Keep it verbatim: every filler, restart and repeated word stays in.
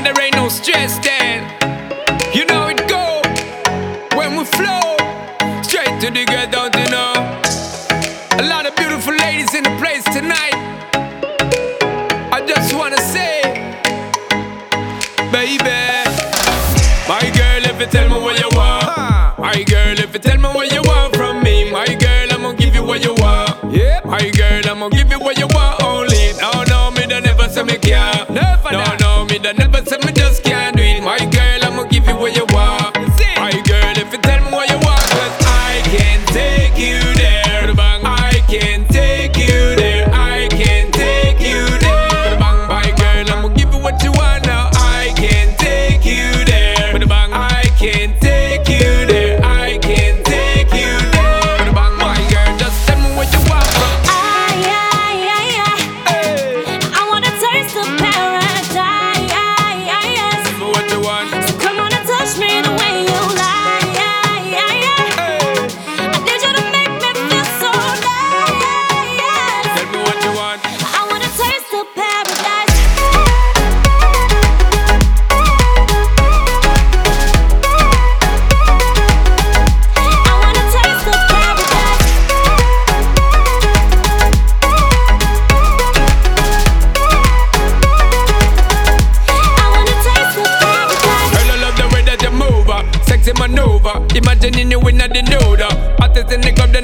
and there ain't no stress then. You know it go when we flow straight to the get down, you know. A lot of beautiful ladies in the place tonight. I just wanna say, baby, my girl, if you tell me what you want, my girl, if you tell me what you want from me, my girl, I'ma give you what you want. Yeah, my girl, I'ma give you what you want only. No, no, me don't never say me can't. Never, no, no, me don't never say me just can't do it. My girl, I'ma give you what you want. My girl, if you tell me what you want, 'cause I can take you there. I can take you there. I can take you there. My girl, I'ma give you what you want now. I can take you there. I can take you there. I can take you there. My girl, just tell me what you want from me. I, I, I, I, I wanna taste of paradise. Tell me what you want. So come on and touch me the way you like. I need you to make me feel so nice. Tell me what you want. I wanna taste of paradise. I wanna taste of paradise. I wanna taste of paradise. Girl, I love the way that you move, uh, sexy maneuver. Imagining you in the nude, uh, hottest in the club, then